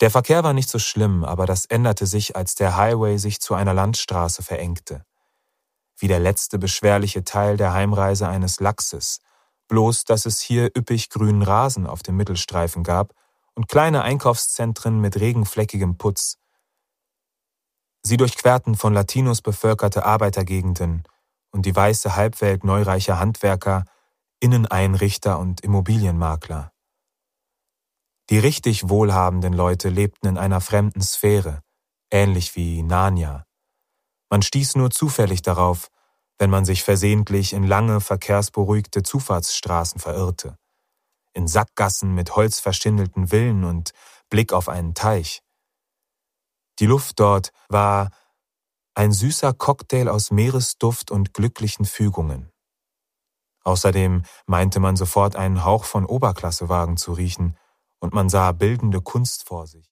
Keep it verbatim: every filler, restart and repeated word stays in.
Der Verkehr war nicht so schlimm, aber das änderte sich, als der Highway sich zu einer Landstraße verengte. Wie der letzte beschwerliche Teil der Heimreise eines Lachses, bloß dass es hier üppig grünen Rasen auf dem Mittelstreifen gab und kleine Einkaufszentren mit regenfleckigem Putz. Sie durchquerten von Latinos bevölkerte Arbeitergegenden und die weiße Halbwelt neureicher Handwerker, Inneneinrichter und Immobilienmakler. Die richtig wohlhabenden Leute lebten in einer fremden Sphäre, ähnlich wie Narnia. Man stieß nur zufällig darauf, wenn man sich versehentlich in lange, verkehrsberuhigte Zufahrtsstraßen verirrte, in Sackgassen mit holzverschindelten Villen und Blick auf einen Teich. Die Luft dort war ein süßer Cocktail aus Meeresduft und glücklichen Fügungen. Außerdem meinte man sofort einen Hauch von Oberklassewagen zu riechen und man sah bildende Kunst vor sich.